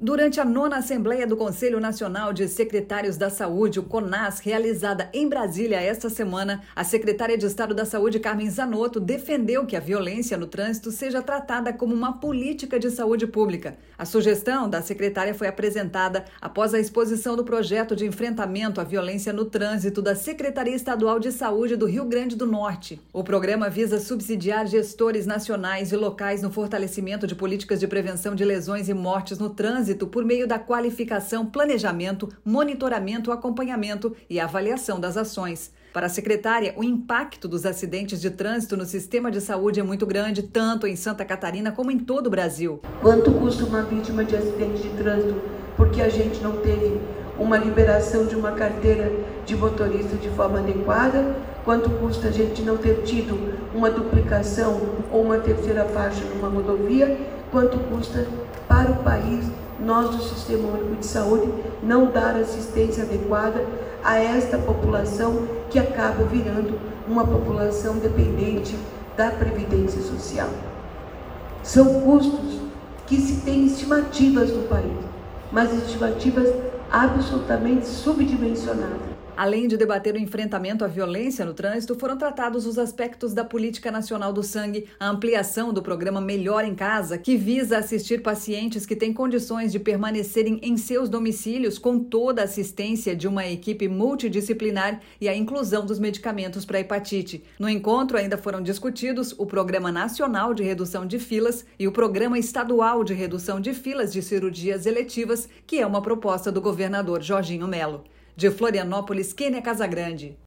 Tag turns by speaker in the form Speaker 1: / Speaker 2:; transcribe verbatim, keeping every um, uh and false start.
Speaker 1: Durante a nona Assembleia do Conselho Nacional de Secretários da Saúde, o CONAS, realizada em Brasília esta semana, a secretária de Estado da Saúde, Carmen Zanotto, defendeu que a violência no trânsito seja tratada como uma política de saúde pública. A sugestão da secretária foi apresentada após a exposição do projeto de enfrentamento à violência no trânsito da Secretaria Estadual de Saúde do Rio Grande do Norte. O programa visa subsidiar gestores nacionais e locais no fortalecimento de políticas de prevenção de lesões e mortes no trânsito por meio da qualificação, planejamento, monitoramento, acompanhamento e avaliação das ações. Para a secretária, o impacto dos acidentes de trânsito no sistema de saúde é muito grande, tanto em Santa Catarina como em todo o Brasil.
Speaker 2: Quanto custa uma vítima de acidente de trânsito porque a gente não teve uma liberação de uma carteira de motorista de forma adequada? Quanto custa a gente não ter tido uma duplicação ou uma terceira faixa numa rodovia? Quanto custa para o país, nós do Sistema Único de Saúde, não dar assistência adequada a esta população que acaba virando uma população dependente da Previdência Social? São custos que se tem estimativas no país, mas estimativas absolutamente subdimensionadas.
Speaker 1: Além de debater o enfrentamento à violência no trânsito, foram tratados os aspectos da Política Nacional do Sangue, a ampliação do programa Melhor em Casa, que visa assistir pacientes que têm condições de permanecerem em seus domicílios com toda a assistência de uma equipe multidisciplinar e a inclusão dos medicamentos para hepatite. No encontro ainda foram discutidos o Programa Nacional de Redução de Filas e o Programa Estadual de Redução de Filas de Cirurgias Eletivas, que é uma proposta do governador Jorginho Melo. De Florianópolis, Kênia Casagrande.